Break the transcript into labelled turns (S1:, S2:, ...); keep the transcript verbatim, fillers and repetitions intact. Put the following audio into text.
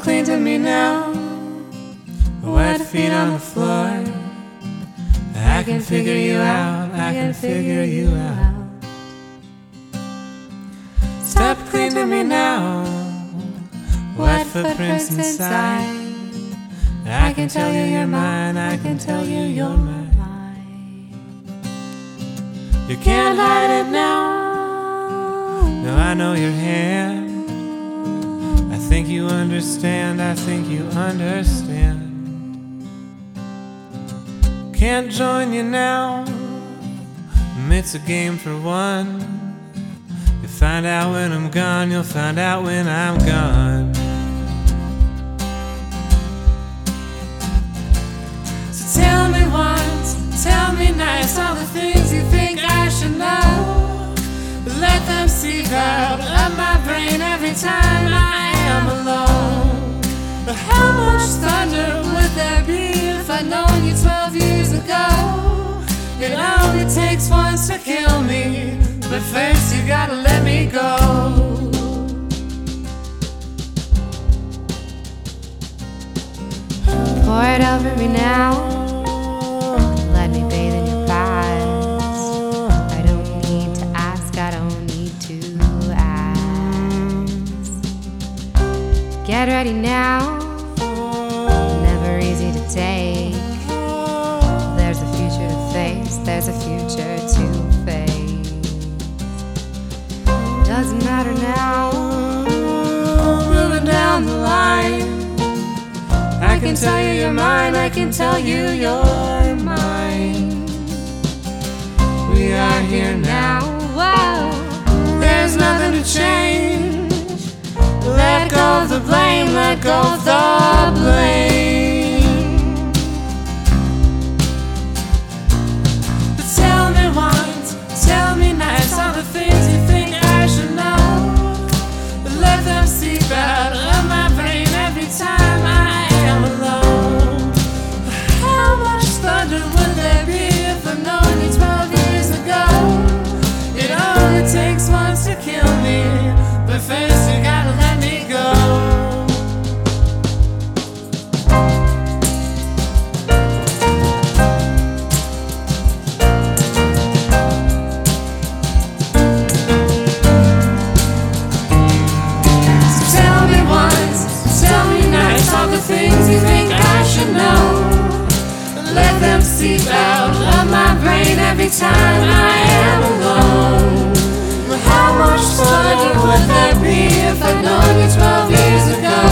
S1: clean to me now. Wet feet on the floor. I can figure you out, I can figure you out. Step clean to me now. Wet footprints inside. I can tell you you're mine, I can tell you you're mine. You can't hide it now. No, I know your hand. I think you understand, I think you understand. Can't join you now. It's a game for one. You'll find out when I'm gone, you'll find out when I'm gone. So tell me once, tell me nice, all the things you think I should know. Let them seep out of my brain every time I am alone. But how much thunder would there be if I'd known you twelve years ago? It only takes once to kill me, but first you gotta let me go.
S2: Pour it over me now. Let me bathe in your past. I don't need to ask, I don't need to ask. Get ready now. Never easy to take. There's a future to face, there's a future to face. Doesn't matter now.
S1: Moving down the line, I can tell you you're mine, I can tell you you're mine. We are here now.
S2: Whoa.
S1: There's nothing to change. Let go of the blame, let go of the blame. But tell me once, tell me nice, all the things you think I should know. But let them seep out of my brain every time I am alone. How much thunder would there be if I'd known you twelve years ago? It only takes once to kill me, but first you gotta let me go. So tell me once, tell me nice, all the things you think I should know. Let them seep out of my brain every time I am alone. How much thunder would there be if I'd known you twelve years ago?